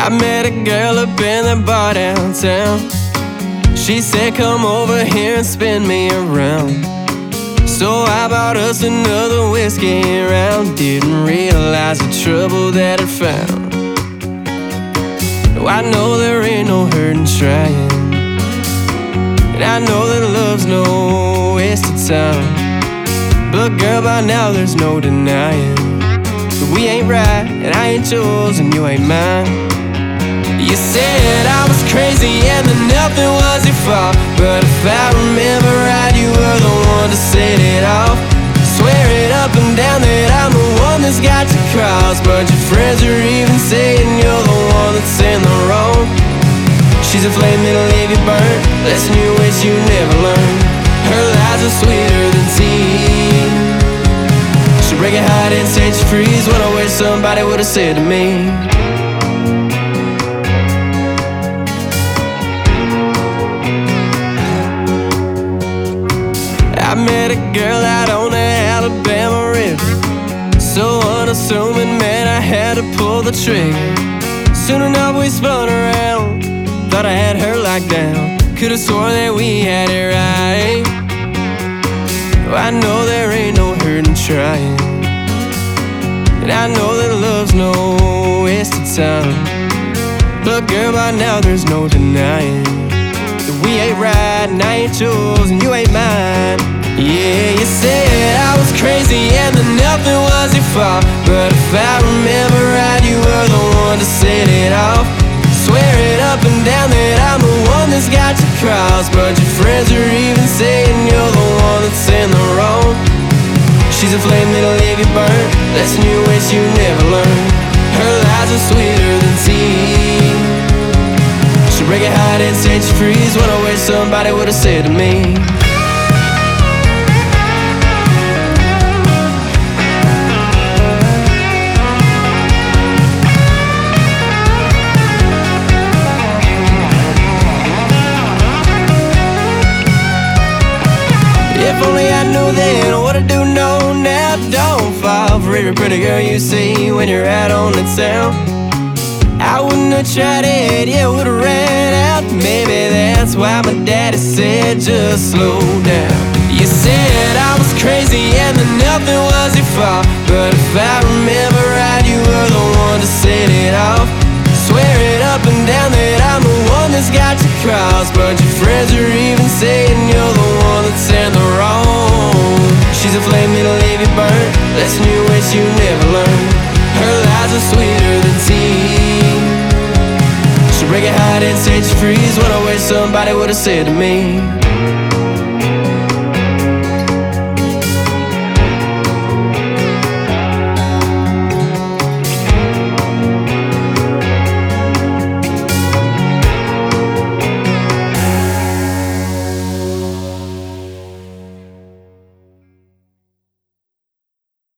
I met a girl up in the bar downtown. She said, come over here and spin me around. So I bought us another whiskey round. Didn't realize the trouble that I'd found. No, I know there ain't no hurt in trying, and I know that love's no waste of time. But girl, by now there's no denying that we ain't right, and I ain't yours and you ain't mine. You said I was crazy and that nothing was your fault, but if I remember right, you were the one to set it off. Swear it up and down that I'm the one that's got your cross, but your friends are even saying you're the one that's in the wrong. She's a flame that'll leave you burnt, lesson you wish you never learned. Her lies are sweeter than tea. She'll break your heart and set you free is what I wish somebody would have said to me. I met a girl out on the Alabama River, so unassuming, man, I had to pull the trigger. Soon enough we spun around, thought I had her locked down. Could've sworn that we had it right. I know there ain't no hurt in trying, and I know that love's no waste of time. But girl, by now there's no denying that we ain't right, and I ain't yours and you ain't mine. Yeah, you said I was crazy and that nothing was your fault, but if I remember right, you were the one to set it off. Swear it up and down that I'm the one that's got your cross, but your friends are even saying you're the one that's in the wrong. She's a flame that'll leave you burnt, lesson you wish you never learned. Her lies are sweeter than tea. She'll break your heart and set you free is what I wish somebody would have said to me. If only I knew then what I do know now. Don't fall for every pretty girl you see when you're out on the town. I wouldn't have tried it, yeah, would've ran out. Maybe that's why my daddy said just slow down. You said I was crazy and that nothing was your fault, but if I remember right, you were the one to set it off. Swear it up and down that I'm the one that's got your cross, but your friends are even saying you're the one that's in the wrong. She's a flame that'll leave you burnt, lesson you wish you never learned. Her lies are sweeter than tea. She'll break your heart and set you free is what I wish somebody would have said to me.